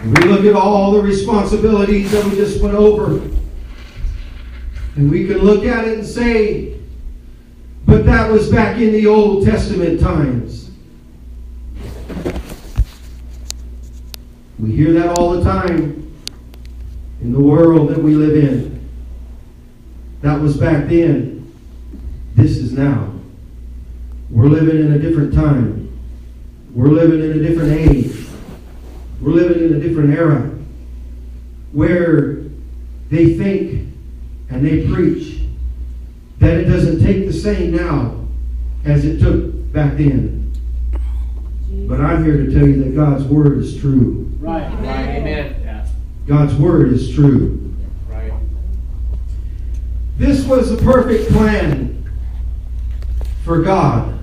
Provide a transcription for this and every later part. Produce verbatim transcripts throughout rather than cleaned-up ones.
We look at all the responsibilities that we just went over, and we can look at it and say, but that was back in the Old Testament times. We hear that all the time in the world that we live in. That was back then. This is now. We're living in a different time. We're living in a different age. We're living in a different era where they think and they preach that it doesn't take the same now as it took back then. But I'm here to tell you that God's Word is true. Right, right, amen. Yeah. God's Word is true. Right. This was the perfect plan for God.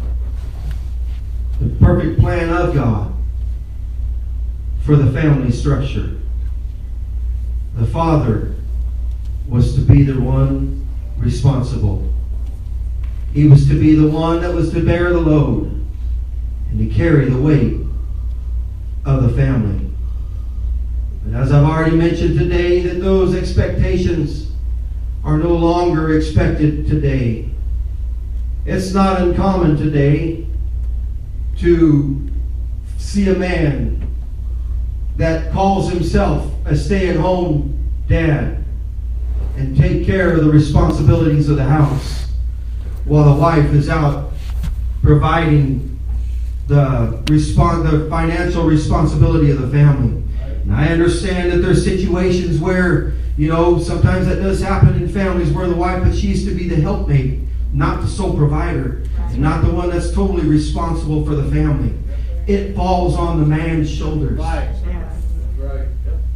The perfect plan of God for the family structure. The father was to be the one responsible. He was to be the one that was to bear the load and to carry the weight of the family. But as I've already mentioned today, that those expectations are no longer expected today. It's not uncommon today to see a man that calls himself a stay-at-home dad and take care of the responsibilities of the house while the wife is out providing the, respons- the financial responsibility of the family. And I understand that there's situations where, you know, sometimes that does happen in families where the wife, but she used to be the helpmate, not the sole provider, and not the one that's totally responsible for the family. It falls on the man's shoulders. Right. Right.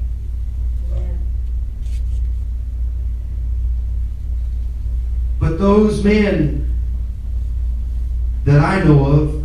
But those men that I know of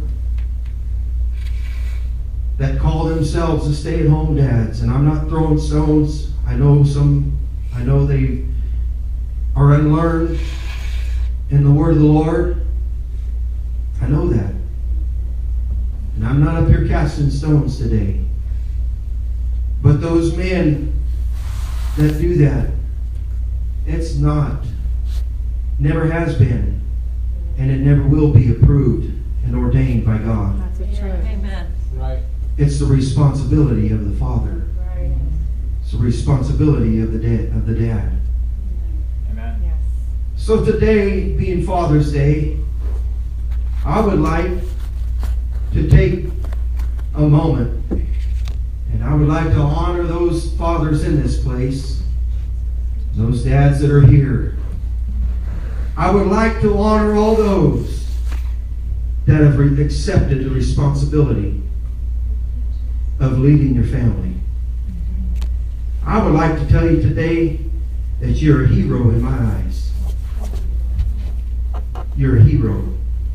that call themselves the stay-at-home dads, and I'm not throwing stones. I know some, I know they are unlearned in the word of the Lord. I know that. And I'm not up here casting stones today. But those men that do that, it's not, never has been, and it never will be approved and ordained by God. That's the truth. Amen. Right. It's the responsibility of the father. Right. It's the responsibility of the dad. Of the dad. Amen. Yes. So today, being Father's Day, I would like to take a moment, and I would like to honor those fathers in this place, those dads that are here. I would like to honor all those that have re- accepted the responsibility of leading your family. I would like to tell you today that you're a hero in my eyes. You're a hero.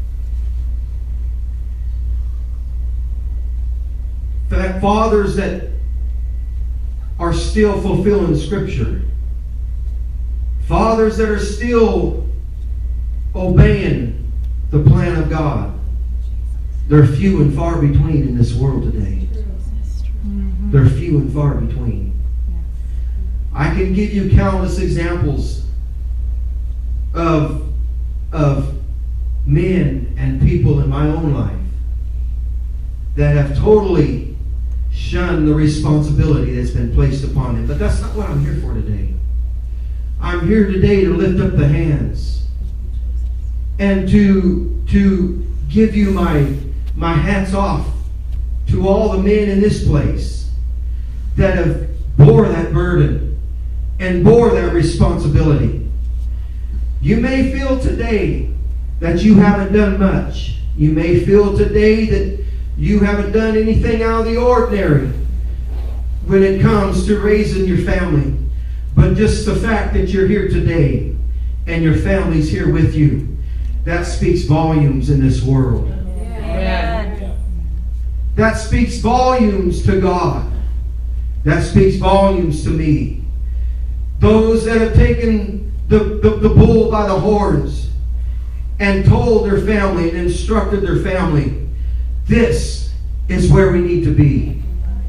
That fathers that are still fulfilling Scripture. Fathers that are still obeying the plan of God. They're few and far between in this world today. Mm-hmm. They're few and far between. I can give you countless examples of, of men and people in my own life that have totally shunned the responsibility that's been placed upon them. But that's not what I'm here for today. I'm here today to lift up the hands and to, to give you my, my hats off to all the men in this place that have bore that burden and bore that responsibility. You may feel today that you haven't done much. You may feel today that you haven't done anything out of the ordinary when it comes to raising your family. But just the fact that you're here today and your family's here with you, that speaks volumes in this world. Amen. That speaks volumes to God. That speaks volumes to me. Those that have taken the, the, the bull by the horns and told their family and instructed their family, this is where we need to be.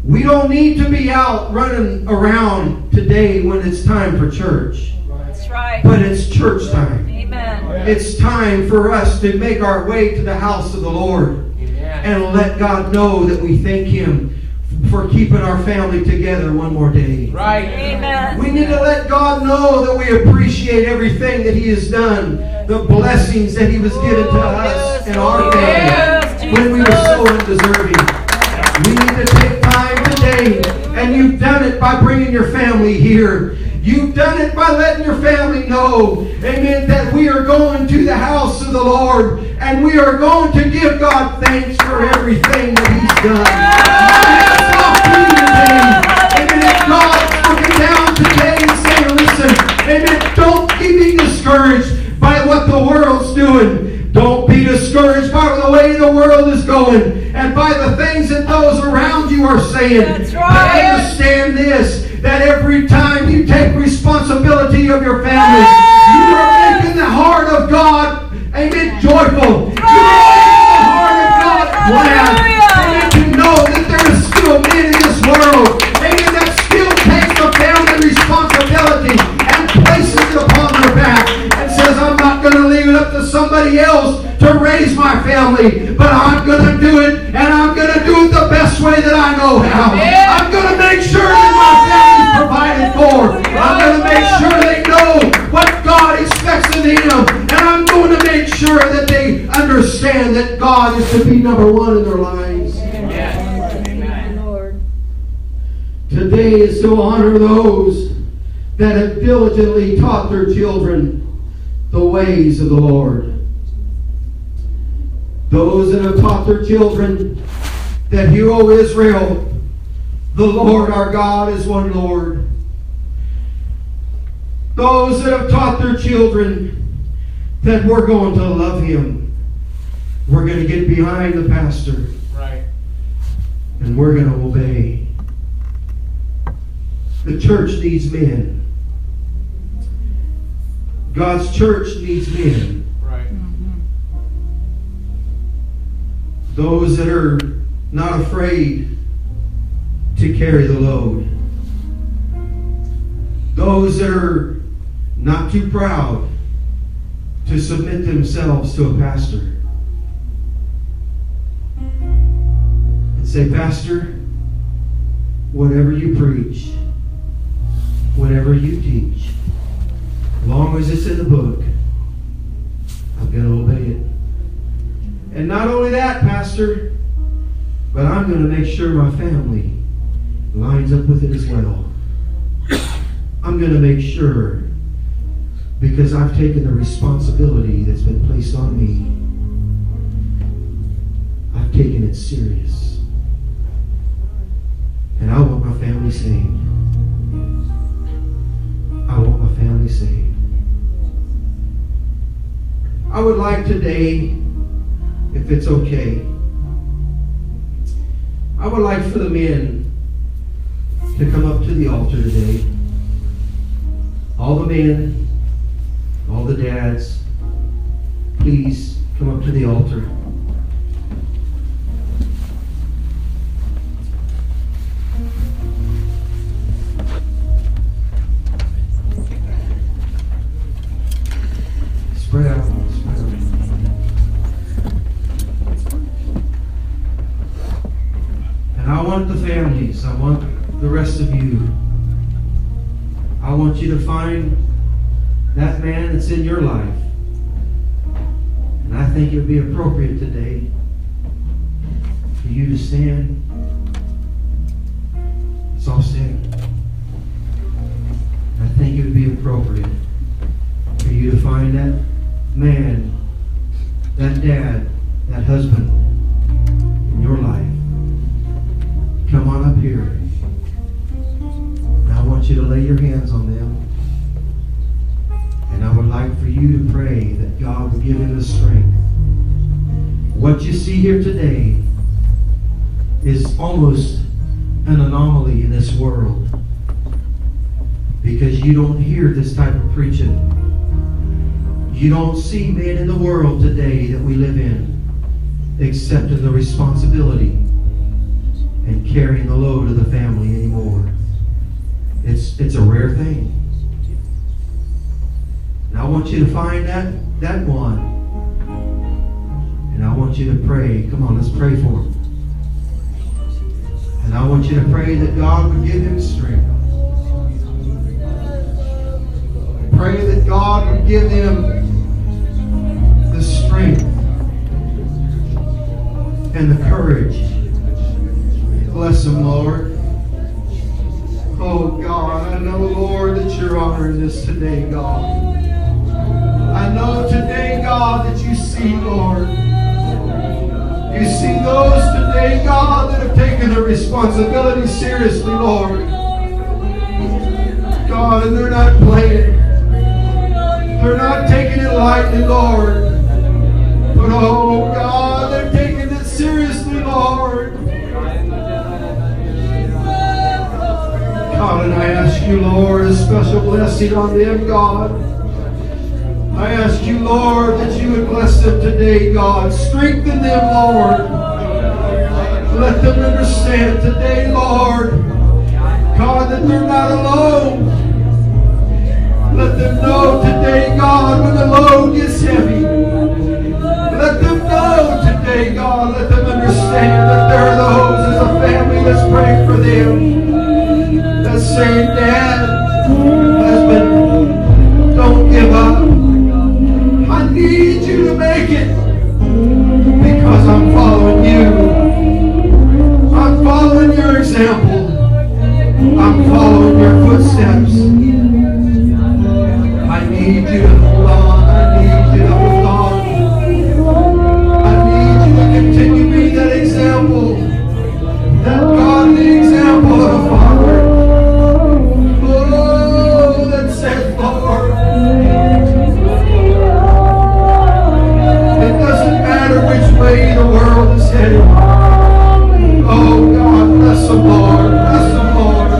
We don't need to be out running around today when it's time for church. That's right. But it's church time. Amen. It's time for us to make our way to the house of the Lord. And let God know that we thank Him for keeping our family together one more day. Right. Amen. We need to let God know that we appreciate everything that He has done, the blessings that He was given to us and our family when we were so undeserving. We need to take time today, and you've done it by bringing your family here. You've done it by letting your family know, amen, that we are going to the house of the Lord, and we are going to give God thanks for everything that He's done. Hats off to you today. Amen. If God's looking down today and saying, listen, amen, don't be discouraged by what the world's doing. Don't be discouraged by the way the world is going and by the things that those around you are saying. That's right. But understand this, that every time you take responsibility of your family, you are making the heart of God, amen, joyful. You are making the heart of God glad. Amen, to know that there is still men in this world, amen, that still takes the family responsibility and places it upon their back and says, I'm not going to leave it up to somebody else to raise my family, but I'm going to do it, and I'm going to do it the best way that I know how. I'm going to make sure that my family's provided for. I'm going to make sure they know what God expects of them, and I'm going to make sure that they understand that God is to be number one in their lives. Amen. Today is to honor those that have diligently taught their children the ways of the Lord. Those that have taught their children that, hear, O Israel, the Lord our God is one Lord. Those that have taught their children that we're going to love Him. We're going to get behind the pastor. Right. And we're going to obey. The church needs men. God's church needs men. Right. Those that are not afraid to carry the load. Those that are not too proud to submit themselves to a pastor. And say, Pastor, whatever you preach, whatever you teach, as long as it's in the book, I'm going to obey it. And not only that, Pastor, but I'm going to make sure my family lines up with it as well. I'm going to make sure, because I've taken the responsibility that's been placed on me. I've taken it serious. And I want my family saved. I want my family saved. I would like today, if it's okay, I would like for the men to come up to the altar today. All the men, all the dads, please come up to the altar. Spread out, spread out. And I want the families, I want the rest of you, I want you to find that man that's in your life. And I think it would be appropriate today for you to stand. Let's all stand. I think it would be appropriate for you to find that man, that dad, that husband in your life. Come on up here. And I want you to lay your hands on them. And I would like for you to pray that God would give him the strength. What you see here today is almost an anomaly in this world, because you don't hear this type of preaching. You don't see men in the world today that we live in accepting the responsibility and carrying the load of the family anymore. It's it's a rare thing. And I want you to find that that one. And I want you to pray. Come on, let's pray for him. And I want you to pray that God would give him strength. Pray that God would give him the strength and the courage. Bless him, Lord. Oh, God, I know, Lord, that you're honoring this today, God. I know today, God, that you see, Lord. You see those today, God, that have taken their responsibility seriously, Lord. God, and they're not playing. They're not taking it lightly, Lord. But, oh, God, they're taking it seriously, Lord. God, and I ask you, Lord, a special blessing on them, God. I ask you, Lord, that you would bless them today, God. Strengthen them, Lord. Let them understand today, Lord, God, that they're not alone. Let them know today, God, when the load gets heavy. Let them know today, God, let them understand that there are those as a family that's praying for them. That's saying, Dad, husband, don't give up. I need you to make it because I'm following you. I'm following your example. I'm following your footsteps. I need you to hold on. I need you to hold on. I need you to continue to be that example. That godly example of a father. Oh, that said, Lord, it doesn't matter which way the world is headed. Oh, God, bless the Lord. Bless the Lord.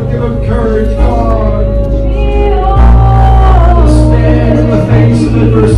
Courage, God, to stand in the face of adversity.